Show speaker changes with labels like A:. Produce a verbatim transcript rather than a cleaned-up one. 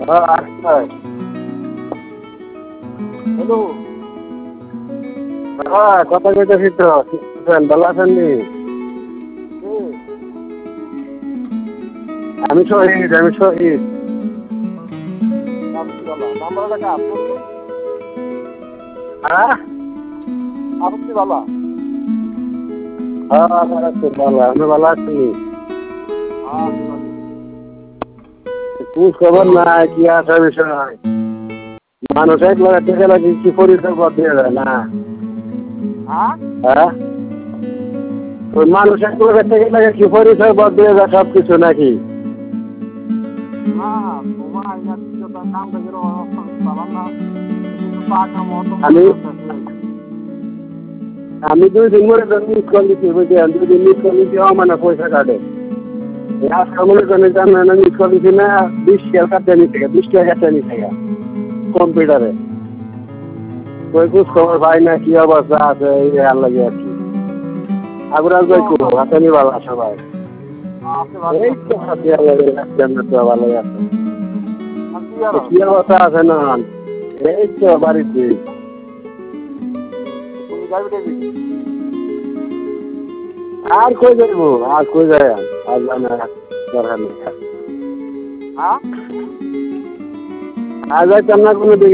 A: হ্যাঁ আচ্ছা হ্যালো হ্যাঁ কথা কইতেছি তো ভালো আছেন নি আমি শহীদ আমি শহীদ হ্যাঁ
B: আপনি ভালো
A: হ্যাঁ আমার আছে ভালো আমি ভালো আছি খোঁজ খবর নাই কি আছে বিষয় মানুষ একবার থেকে লাগে কি পরিচয় দিয়ে যায় না
B: হ্যাঁ
A: হ্যাঁ ওই মানুষ একবার থেকে লাগে কি পরিচয় দিয়ে যায় সব কিছু নাকি
B: না তোমার আইনা তো কাম থেকে ভালো না কিন্তু টাকা মতো
A: আমি আমি দুই দিন মরে মিস কল দিচ্ছি বুঝলেন দুই দিন মিস কল দিচ্ছি মানে পয়সা কাটে আজকে মনে করেন জানেন না মিস কল দিচ্ছি না বিশ টাকা কাটতে নিচ্ছে বিশ টাকা কাটতে নিচ্ছে কম্পিউটারে ওই খোঁজ খবর পাই না কি অবস্থা আছে এই আর লাগে আর কি আগুরাল কই করবো হাতানি ভালো সবাই এই তো হাতে তো ভালোই আছে কি অবস্থা আছে না এই তো বাড়িতে আর কই যাইব আর কই যায় আর জানা দরকার নেই
B: হ্যাঁ
A: আর যাইতাম না কোনো দিকে